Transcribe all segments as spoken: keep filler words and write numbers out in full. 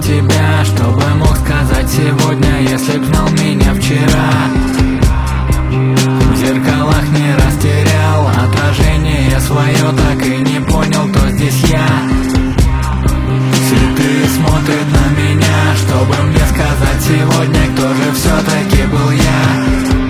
тебя, чтобы мог сказать сегодня, если б знал меня вчера. В зеркалах не растерял отражение свое, так и не понял, кто здесь я. Цветы смотрят на меня, чтобы мне сказать сегодня, кто же все-таки был я.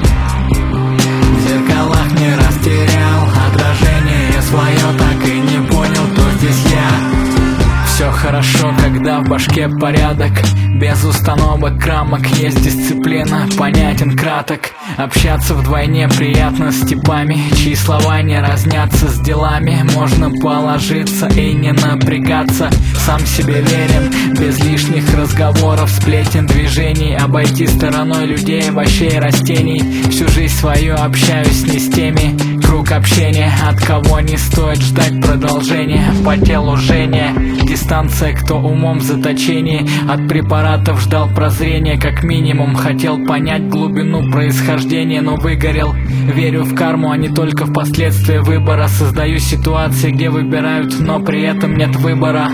В зеркалах не растерял отражение свое, так и не понял, кто здесь я. Все хорошо, когда в башке порядок, без установок, рамок, есть дисциплина, понятен краток. Общаться вдвойне приятно с типами, чьи слова не разнятся с делами. Можно положиться и не напрягаться, сам себе верен, без лишних разговоров, сплетен, движений. Обойти стороной людей, овощей, растений. Всю жизнь свою общаюсь не с теми, круг общения, от кого не стоит ждать продолжения. По телу жжение, дистанция, кто умом в заточении. От препаратов ждал прозрения, как минимум. Хотел понять глубину происхождения, но выгорел. Верю в карму, а не только в последствия выбора. Создаю ситуации, где выбирают, но при этом нет выбора.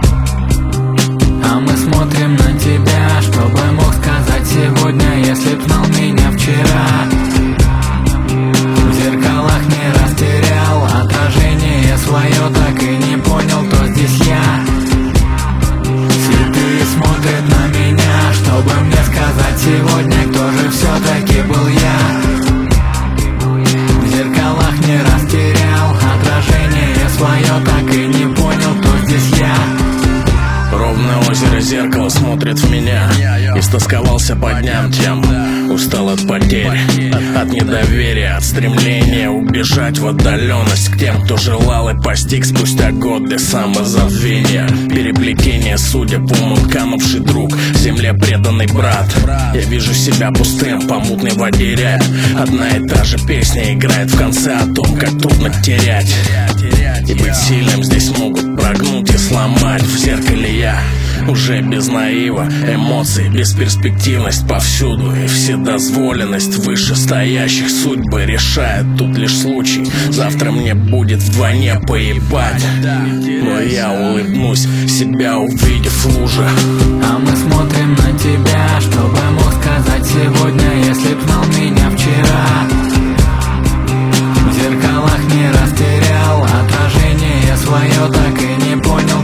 А мы смотрим на тебя, чтобы мог сказать сегодня, если б знал меня вчера. В зеркалах не растерял отражение свое, так и не понял, кто здесь я. Цветы смотрят на меня, чтобы мне сказать сегодня, кто же все-таки был я. В зеркалах не растерял отражение свое, так и не понял, кто здесь я. Ровное озеро зеркало смотрит в меня. Истосковался по дням тем, устал от потерь, от, от недоверия, от стремления убежать в отдаленность к тем, кто желал и постиг спустя годы самозабвения. Переплетение судеб, умом канувший друг, земле преданный брат. Я вижу себя пустым, по мутной воде рябь. Одна и та же песня играет в конце о том, как трудно терять. И быть сильным здесь могут прогнуть и сломать. В зеркале я уже без наива, эмоций, бесперспективность повсюду и вседозволенность вышестоящих. Судьбы решает тут лишь случай. Завтра мне будет вдвойне поебать, но я улыбнусь, себя увидев в луже. А мы смотрим на тебя, чтобы мог сказать сегодня, если б знал меня вчера. В зеркалах не растерял отражение свое, так и не понял,